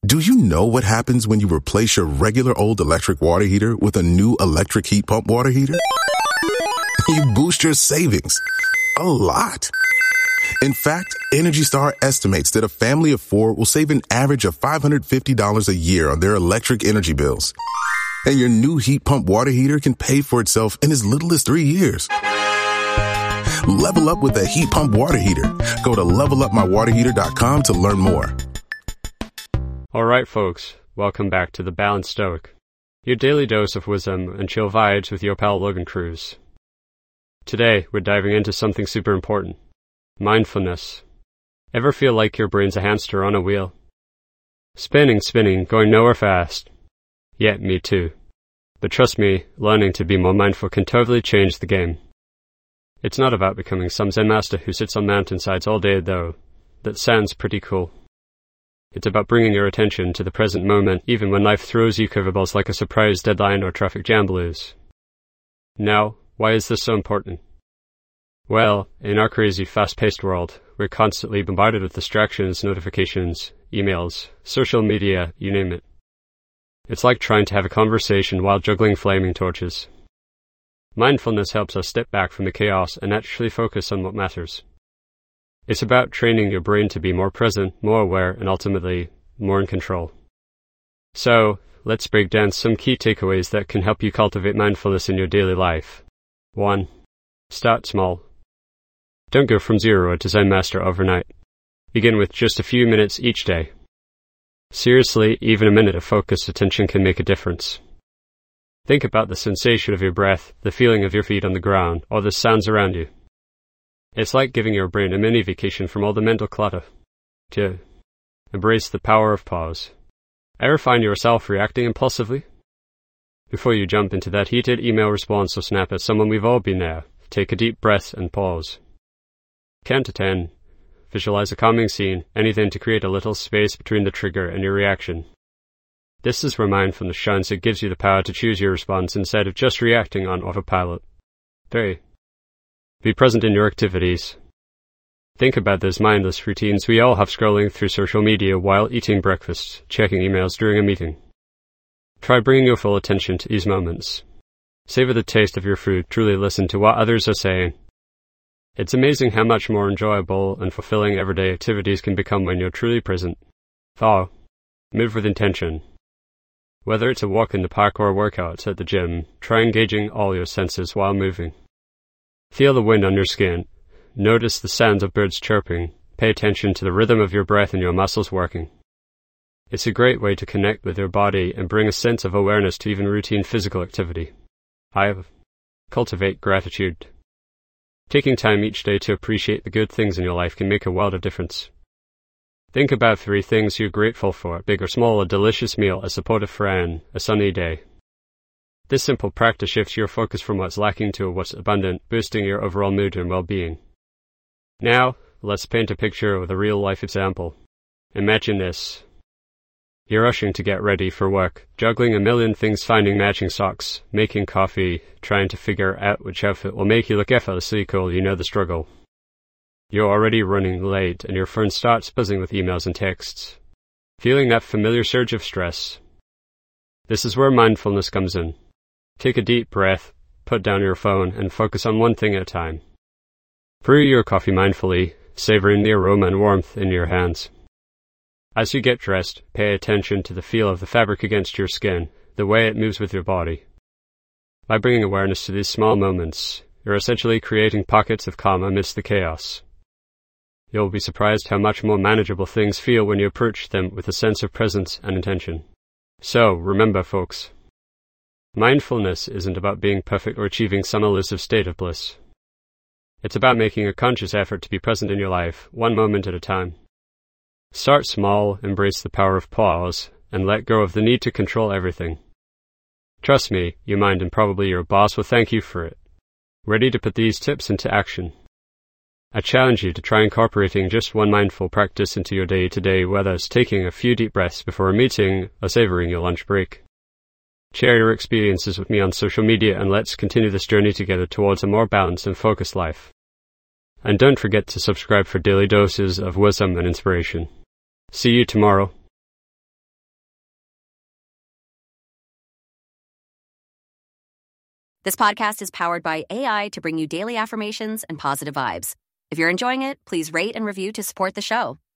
Do you know what happens when you replace your regular old electric water heater with a new electric heat pump water heater? You boost your savings a lot. In fact, Energy Star estimates that a family of 4 will save an average of $550 a year on their electric energy bills. And your new heat pump water heater can pay for itself in as little as 3 years. Level up with a heat pump water heater. Go to levelupmywaterheater.com to learn more. Alright folks, welcome back to The Balanced Stoic, your daily dose of wisdom and chill vibes with your pal Logan Cruz. Today, we're diving into something super important. Mindfulness. Ever feel like your brain's a hamster on a wheel? Spinning, going nowhere fast. Yeah, me too. But trust me, learning to be more mindful can totally change the game. It's not about becoming some Zen master who sits on mountainsides all day though. That sounds pretty cool. It's about bringing your attention to the present moment, even when life throws you curveballs like a surprise deadline or traffic jam blues. Now, why is this so important? Well, in our crazy, fast-paced world, we're constantly bombarded with distractions, notifications, emails, social media, you name it. It's like trying to have a conversation while juggling flaming torches. Mindfulness helps us step back from the chaos and actually focus on what matters. It's about training your brain to be more present, more aware, and ultimately, more in control. So, let's break down some key takeaways that can help you cultivate mindfulness in your daily life. 1. Start small. Don't go from zero to Zen master overnight. Begin with just a few minutes each day. Seriously, even a minute of focused attention can make a difference. Think about the sensation of your breath, the feeling of your feet on the ground, or the sounds around you. It's like giving your brain a mini vacation from all the mental clutter. 2. Embrace the power of pause. Ever find yourself reacting impulsively? Before you jump into that heated email response or snap at someone, we've all been there. Take a deep breath and pause. Count to 10. Visualize a calming scene, anything to create a little space between the trigger and your reaction. This is where mindfulness shines. It gives you the power to choose your response instead of just reacting on autopilot. 3. Be present in your activities. Think about those mindless routines we all have, scrolling through social media while eating breakfast, checking emails during a meeting. Try bringing your full attention to these moments. Savor the taste of your food, truly listen to what others are saying. It's amazing how much more enjoyable and fulfilling everyday activities can become when you're truly present. 4. Move with intention. Whether it's a walk in the park or a workout at the gym, try engaging all your senses while moving. Feel the wind on your skin. Notice the sounds of birds chirping. Pay attention to the rhythm of your breath and your muscles working. It's a great way to connect with your body and bring a sense of awareness to even routine physical activity. 5. Cultivate gratitude. Taking time each day to appreciate the good things in your life can make a world of difference. Think about 3 things you're grateful for, big or small: a delicious meal, a supportive friend, a sunny day. This simple practice shifts your focus from what's lacking to what's abundant, boosting your overall mood and well-being. Now, let's paint a picture with a real-life example. Imagine this. You're rushing to get ready for work, juggling a million things, finding matching socks, making coffee, trying to figure out which outfit will make you look effortlessly cool. You know the struggle. You're already running late, and your phone starts buzzing with emails and texts. Feeling that familiar surge of stress? This is where mindfulness comes in. Take a deep breath, put down your phone, and focus on one thing at a time. Brew your coffee mindfully, savoring the aroma and warmth in your hands. As you get dressed, pay attention to the feel of the fabric against your skin, the way it moves with your body. By bringing awareness to these small moments, you're essentially creating pockets of calm amidst the chaos. You'll be surprised how much more manageable things feel when you approach them with a sense of presence and intention. So, remember folks, mindfulness isn't about being perfect or achieving some elusive state of bliss. It's about making a conscious effort to be present in your life, one moment at a time. Start small, embrace the power of pause, and let go of the need to control everything. Trust me, your mind and probably your boss will thank you for it. Ready to put these tips into action? I challenge you to try incorporating just one mindful practice into your day today, whether it's taking a few deep breaths before a meeting or savoring your lunch break. Share your experiences with me on social media, and let's continue this journey together towards a more balanced and focused life. And don't forget to subscribe for daily doses of wisdom and inspiration. See you tomorrow. This podcast is powered by AI to bring you daily affirmations and positive vibes. If you're enjoying it, please rate and review to support the show.